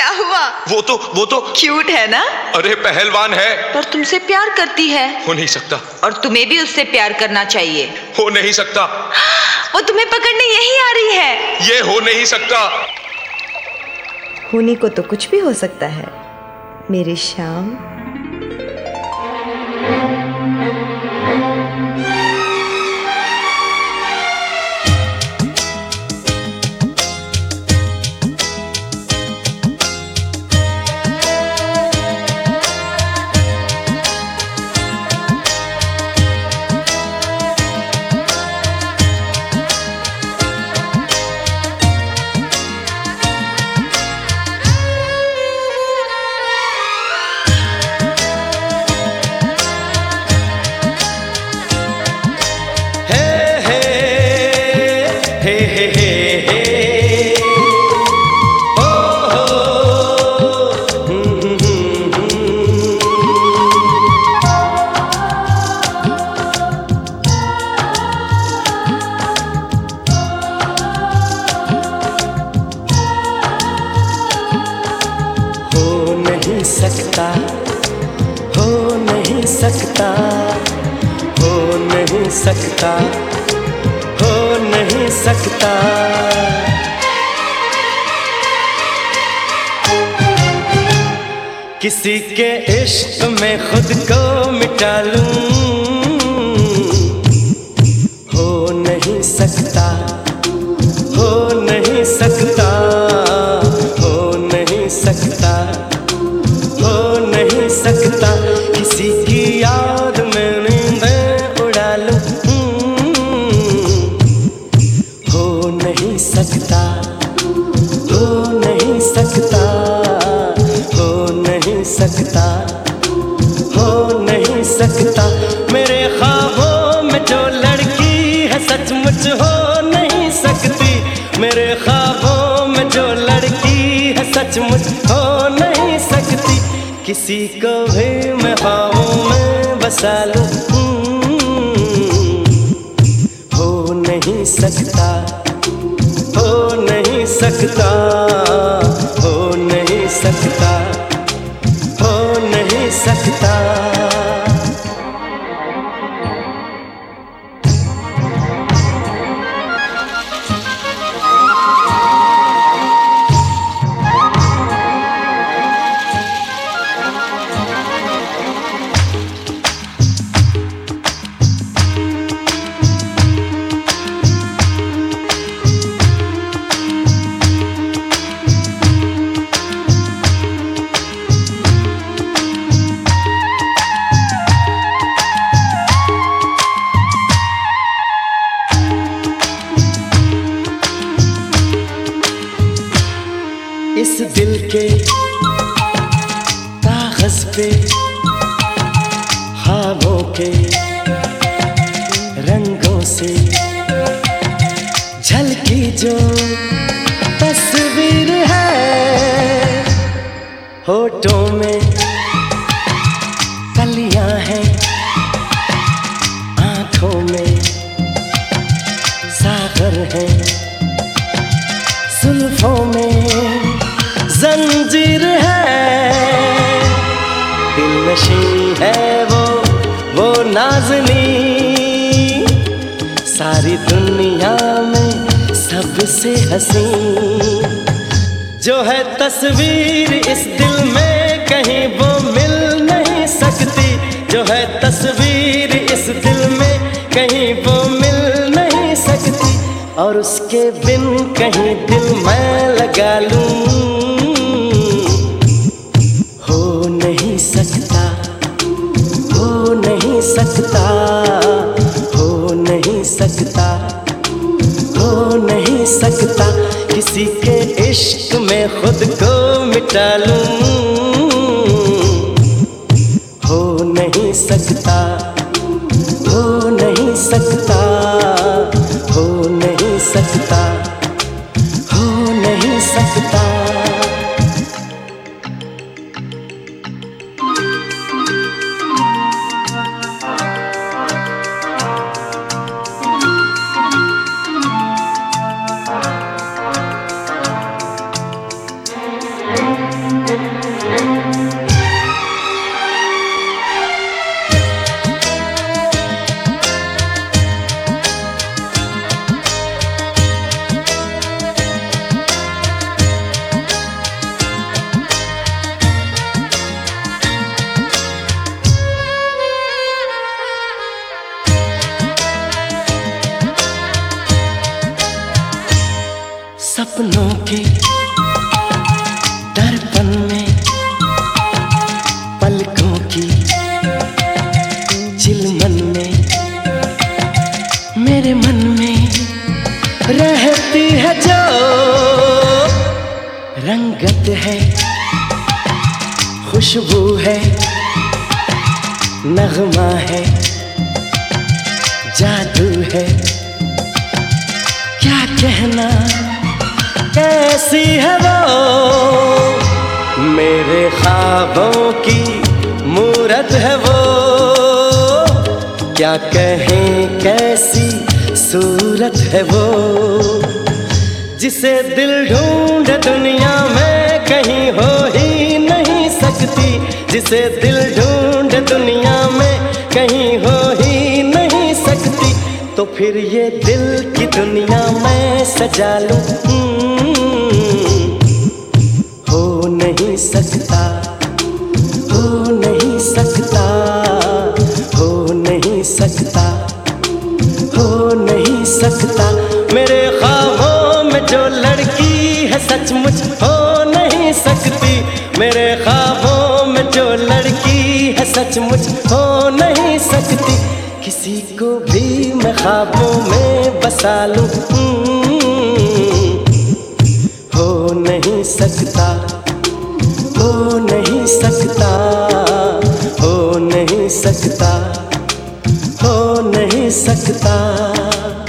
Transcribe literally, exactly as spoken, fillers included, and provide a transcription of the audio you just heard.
क्या हुआ? वो तो वो तो क्यूट है ना? अरे पहलवान है। पर तुमसे प्यार करती है। हो नहीं सकता। और तुम्हें भी उससे प्यार करना चाहिए। हो नहीं सकता। वो तुम्हें पकड़ने यही आ रही है। ये हो नहीं सकता। होने को तो कुछ भी हो सकता है मेरे श्याम। सकता, हो नहीं सकता, हो नहीं सकता, हो नहीं सकता। किसी के इश्क में खुद को मिटा लूं, हो नहीं सकता, हो नहीं सकता, हो नहीं सकता, हो नहीं सकता। किसी की याद में नींदें उड़ा लूं, हो नहीं सकता, हो नहीं सकता, हो नहीं सकता, हो नहीं सकता। मेरे ख्वाबों में जो लड़की है सचमुच हो नहीं सकती, मेरे ख्वाबों में जो लड़की है सचमुच हो नहीं सकती। किसी को भी मैं ख्वाबों में बसा लूं, हो नहीं सकता, हो नहीं सकता, हो नहीं सकता, हो नहीं सकता। इस दिल के कागज पे ख्वाबों के रंगों से झलकी जो तस्वीर है, होठों में कलियां हैं, आंखों में सागर है, जुल्फों में जंजीर है, दिल नशी है वो वो नाज़नी, सारी दुनिया में सबसे हसी जो है तस्वीर इस दिल में कहीं वो मिल नहीं सकती, जो है तस्वीर इस दिल में कहीं वो मिल नहीं सकती। और उसके बिन कहीं दिल मैं लगा लूं, हो नहीं सकता, हो नहीं सकता, हो नहीं सकता, हो नहीं सकता। किसी के इश्क में खुद को मिटा लूं, हो नहीं सकता, हो नहीं सकता, हो नहीं सकता, हो नहीं सकता। सपनों के दर्पण में पलकों की चिलमन में मेरे मन में रहती है जो रंगत है, खुशबू है, नगमा है, जादू है, क्या कहना कैसी है वो, मेरे ख्वाबों की मूरत है वो, क्या कहें कैसी सूरत है वो, जिसे दिल ढूंढ दुनिया में कहीं हो ही नहीं सकती, जिसे दिल ढूंढ दुनिया में कहीं हो ही नहीं सकती, तो फिर ये दिल की दुनिया मैं सजा लूं। हो नहीं सकता, हो नहीं सकता, हो नहीं सकता, हो नहीं सकता, मेरे ख्वाबों में जो लड़की है सचमुच हो नहीं सकती, मेरे ख्वाबों में जो लड़की है सचमुच हो नहीं सकती, किसी को भी मैं ख्वाबों में बसा लूं। हो नहीं सकता, हो नहीं सकता, हो नहीं सकता, हो नहीं सकता।